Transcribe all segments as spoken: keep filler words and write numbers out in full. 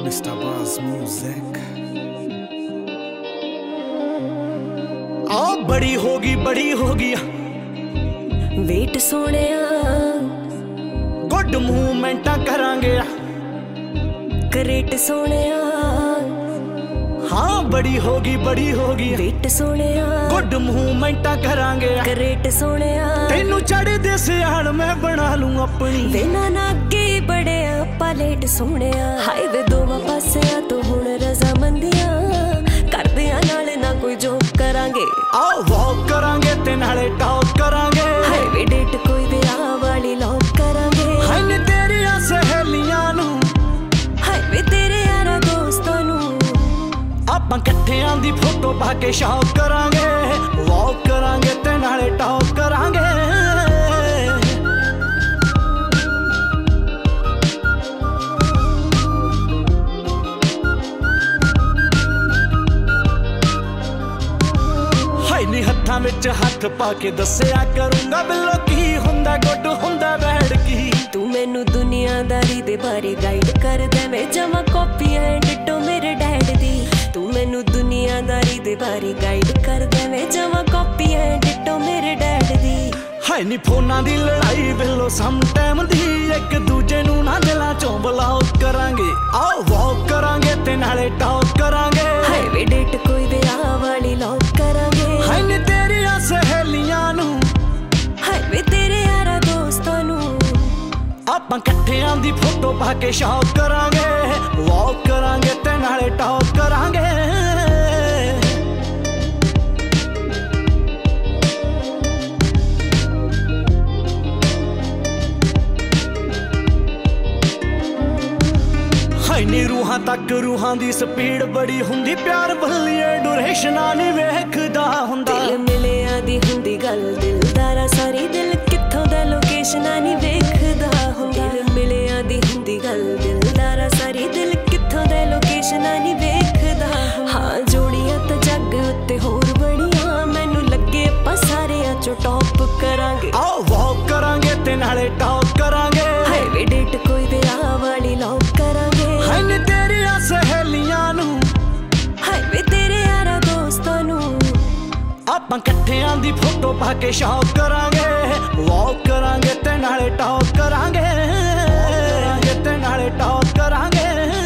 Mister Buzz Music। आ बड़ी होगी बड़ी होगी वेट सोनिया गुड मूवमेंट करांगे करेट सोनिया हाँ बड़ी होगी बड़ी होगी वेट सोनिया गुड मूवमेंट करांगे करेट सोनिया तेनू चढ़दे सियाल मैं बना लूं अपनी वेना ना के बड़े पालेट सोनिया हाईवे दोवां पासियां तो हुण रजामंदियां करदियां नाले ना कोई जोक करांगे आओ वॉक करांगे ते नाले टॉक करांगे हाईवे डेट कोई विआह वाली लॉक करांगे हाय ने तेरियां सहेलियां नू हाईवे तेरे यारा दोस्तां नू ਆਪਾਂ ਇਕੱਠਿਆਂ ਦੀ ਫੋਟੋ ਪਾ ਕੇ ਸ਼ੌਕ ਕਰਾਂਗੇ ਵੌਕ ਕਰਾਂਗੇ ਤੇ ਨਾਲੇ ਟੌਕ ਕਰਾਂਗੇ ਹਾਏ ਨੀ ਹੱਥਾਂ ਵਿੱਚ ਹੱਥ ਪਾ ਕੇ ਦੱਸਿਆ ਕਰੂੰਗਾ ਬਿੱਲੋ ਕੀ ਹੁੰਦਾ ਗੁੱਡ ਹੁੰਦਾ ਬੈਡ ਕੀ ਤੂੰ ਮੈਨੂੰ ਦੁਨੀਆਦਾਰੀ ਦੇ ਬਾਰੇ ਗਾਈਡ ਕਰ ਦੇਵੇਂ ਜਮਾ ਕਾਪੀ ਐ ਡਿਟੋ ਮੇਰੇ ਡੈਡ ਦੀ ਤੂੰ ਮੈਨੂੰ ਦੁਨੀਆਦਾਰੀ ਦੇ ਬਾਰੇ ਗਾਈਡ ਕਰ ਦੇਵੇਂ ਜਮਾ ਕਾਪੀ ਐ ਡਿਟੋ ਮੇਰੇ ਡੈਡ ਦੀ ਹਾਏ ਨੀ ਫੋਨਾਂ ਦੀ ਲੜਾਈ ਬਿੱਲੋ ਸਮ ਟਾਈਮ ਦੀ ਇੱਕ ਦੂਜੇ ਨੂੰ ਨਾ ਦਿਲਾਂ ਚੋਂ ਬਲੌਕ ਕਰਾਂਗੇ ਆਓ ਵੌਕ ਕਰਾਂਗੇ ਤੇ ਨਾਲੇ ਟੌਕ ਕਰਾਂਗੇ ਹਾਏ ਵੇ ਡੇਟ ਕੋਈ ਵਿਆਹ ਵਾਲੀ ਲੌਕ ਕਰਾਂਗੇ ਹਾਏ ਨੀ ਤੇਰੀਆਂ ਸਹੇਲੀਆਂ ਨੂੰ ਹਾਏ ਵੇ ਤੇਰੇ ਯਾਰਾ ਦੋਸਤਾਂ ਨੂੰ ਆਪਾਂ ਇਕੱਠਿਆਂ ਦੀ ਫੋਟੋ ਪਾ ਕੇ ਸ਼ੌਕ ਕਰਾਂਗੇ ਵੌਕ ਕਰਾਂਗੇ ਤੇ ਨਾਲੇ ਟੌਕ ਕਰਾਂਗੇ ਹਾਏ ਨੀ ਰੂਹਾਂ ਤੱਕ ਰੂਹਾਂ ਦੀ ਸਪੀਡ ਬੜੀ ਹੁੰਦੀ ਪਿਆਰ ਬੱਲੀਏ ਡਿਊਰੇਸ਼ਨਾਂ ਨਹੀਂ ਵੇਖਦਾ ਹੁੰਦਾ ਦਿਲ ਮਿਲਿਆ ਦੀ ਹੁੰਦੀ ਗੱਲ ਦਿਲਦਾਰਾ ਸਾਰੀ ਦਿਲ ਕਿੱਥੋਂ ਦਾ ਲੋਕੇਸ਼ਨਾਂ ਨਹੀਂ ਵੇਖਦਾ ਹੁੰਦਾ ਦਿਲ ਮਿਲਿਆ ਦੀ ਹੁੰਦੀ ਗੱਲ ਦਿਲਦਾਰਾ ਸਾਰੀ ਦਿਲ ਕਿੱਥੋਂ ਦਾ ਲੋਕੇਸ਼ਨਾਂ ਨਹੀਂ ਵੇਖਦਾ ਹਾਂ ਜੋੜੀਆਂ ਤਾਂ ਜੱਗ ਉੱਤੇ ਹੋਰ ਬੜੀਆਂ ਮੈਨੂੰ ਲੱਗੇ ਆਪਾਂ ਸਾਰਿਆਂ ਚੋਂ ਟੌਪ ਕਰਾਂਗੇ ਆਓ ਵੌਕ ਕਰਾਂਗੇ ਤੇ ਨਾਲੇ ਟੌਕ ਕਰਾਂਗੇ ਹਾਏ ਵੇ ਡੇਟ ਕੋਈ ਵਿਆਹ ਵਾਲੀ ਲੌਕ ਕਰਾਂਗੇ ਹਾਏ ਨੀ ਤੇਰੀਆਂ ਸਹੇਲੀਆਂ ਨੂੰ ਹਾਏ ਵੇ ਤੇਰੇ ਯਾਰਾ ਦੋਸਤਾਂ ਨੂੰ ਆਪਾਂ ਇਕੱਠਿਆਂ ਦੀ ਫੋਟੋ ਪਾ ਕੇ ਸ਼ੌਕ ਕਰਾਂਗੇ ਵੌਕ ਕਰਾਂਗੇ ਤੇ ਨਾਲੇ ਟੌਕ ਕਰਾਂਗੇ ਤੇ ਨਾਲੇ ਟੌਕ ਕਰਾਂਗੇ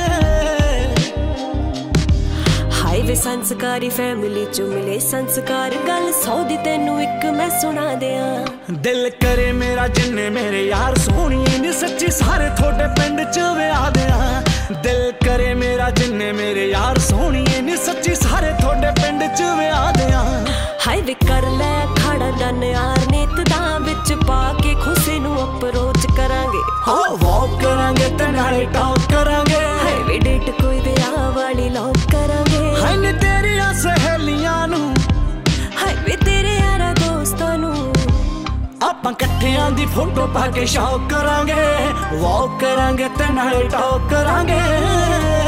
ਹਾਏ ਵੇ ਸੰਸਕਾਰੀ ਫੈਮਿਲੀ ਚੋਂ ਮਿਲੇ ਸੰਸਕਾਰ ਗੱਲ ਸੌ ਦੀ ਤੈਨੂੰ ਇੱਕ ਮੈਂ ਸੁਣਾ ਦਿਆਂ ਦਿਲ ਕਰੇ ਮੇਰਾ ਜਿੰਨੇ ਮੇਰੇ ਯਾਰ ਸੋਹਣੀਏ ਨੀ ਸੱਚੀ ਸਾਰੇ ਤੁਹਾਡੇ ਪਿੰਡ ਚ ਵਿਆਹ ਦਿਆਂ ਦਿਲ ਕਰੇ ਮੇਰਾ ਜਿੰਨੇ ਮੇਰੇ ਯਾਰ ਸੋਹਣੀਏ ਨੀ ਸੱਚੀ ਸਾਰੇ ਤੁਹਾਡੇ ਪਿੰਡ ਚ ਵਿਆਹ ਦਿਆਂ ਹਾਏ ਵੇ ਕਰ ਲੈ ਖੜਾ ਡਨ ਯਾਰ ਨੇਤ ਦਾ ਵਿੱਚ ਪਾ ਕੇ ਖੁਸ਼ੀ ਨੂੰ ਅਪਰੋਚ ਕਰਾਂਗੇ ਆਓ ਵੌਕ ਕਰਾਂਗੇ ਤੇ ਨਾਲੇ ਟੌਕ ਕਰਾਂਗੇ ਹਾਏ ਵੇ ਡੇਟ ਕੋਈ ਵਿਆਹ ਵਾਲੀ ਲੌਕ ਕਰਾਂਗੇ ਹਾਏ ਨੀ ਤੇਰੀਆਂ ਸਹੇਲੀਆਂ ਨੂੰ ਹਾਏ ਵੇ ਤੇਰੇ ਯਾਰਾ ਦੋਸਤਾਂ ਨੂੰ ਆਪਾਂ ਇਕੱਠਿਆਂ ਦੀ ਫੋਟੋ ਪਾ ਕੇ ਸ਼ੌਕ ਕਰਾਂਗੇ ਵੌਕ ਕਰਾਂਗੇ ਤੇ ਨਾਲੇ ਟੌਕ ਕਰਾਂਗੇ